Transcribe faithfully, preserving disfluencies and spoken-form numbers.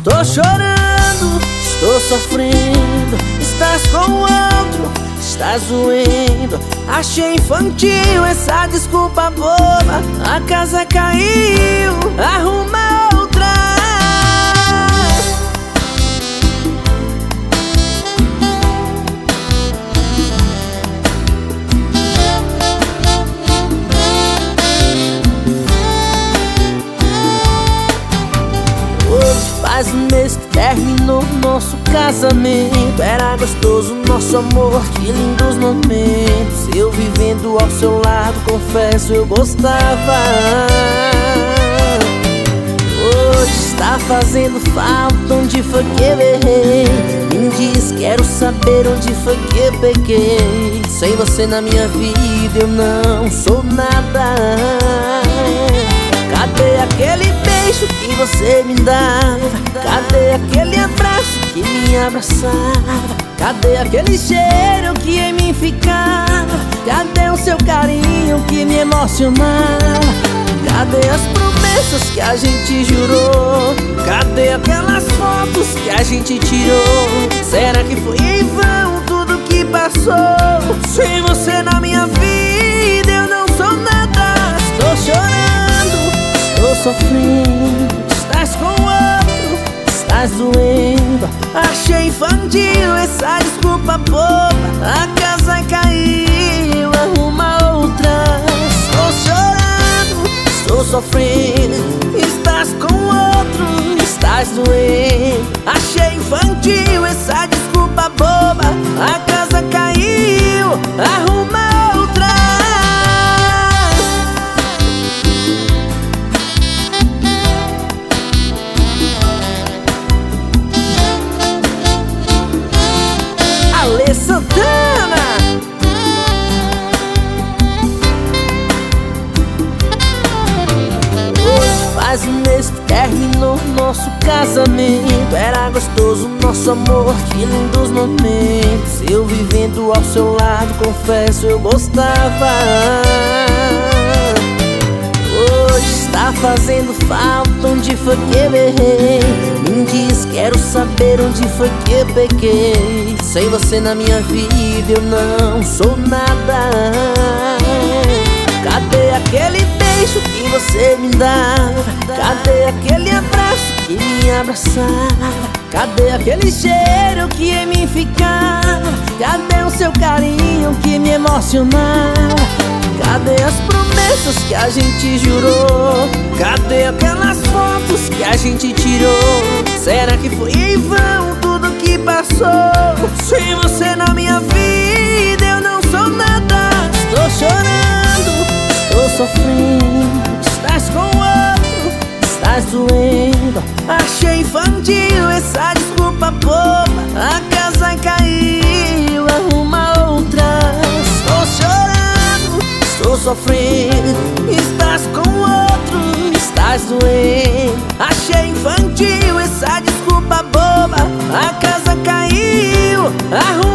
Estou chorando, estou sofrendo. Estás com outro, estás doendo. Achei infantil essa desculpa boba. A casa caiu, arruma outra. Faz um mês que terminou nosso casamento. Era gostoso nosso amor, que lindos momentos. Eu vivendo ao seu lado, confesso eu gostava. Hoje está fazendo falta, onde foi que eu errei? Me diz, quero saber onde foi que eu pequei. Sem você na minha vida eu não sou nada. Cadê aquele beijo que você me dava? Cadê aquele abraço que me abraçava? Cadê aquele cheiro que em mim ficava? Cadê o seu carinho que me emocionava? Cadê as promessas que a gente jurou? Cadê aquelas fotos que a gente tirou? Será que foi em vão tudo que passou? Sem você na minha vida eu não sou nada. Estou chorando, estou sofrendo. Estás com outro, estás doendo. Achei infantil essa desculpa boba. A casa caiu, arruma outra. Estou chorando, estou sofrendo. Estás com outro, estás doendo. Achei infantil essa desculpa boba. A casa caiu, arruma outra. Alê Santana. Hoje faz um mês que terminou nosso casamento. Era gostoso nosso amor, que lindos momentos. Eu vivendo ao seu lado, confesso eu gostava. Hoje está fazendo falta, onde foi que eu errei? Me diz, quero saber onde foi que eu pequei. Sem você na minha vida eu não sou nada. Cadê aquele beijo que você me dava? Cadê aquele abraço que me abraçava? Cadê aquele cheiro que em mim ficava? Cadê o seu carinho que me emocionava? Cadê as promessas que a gente jurou? Cadê aquelas fotos que a gente tirou? Será que foi em vão tudo que passou? Sem você na minha vida eu não sou nada. Estou chorando, estou sofrendo. Estás com outro, estás doendo. Achei infantil essa desculpa boba. A casa caiu, arruma outra. Estou chorando, estou sofrendo. Estás com outro, estás doendo. Achei infantil essa desculpa boba. A casa caiu, arruma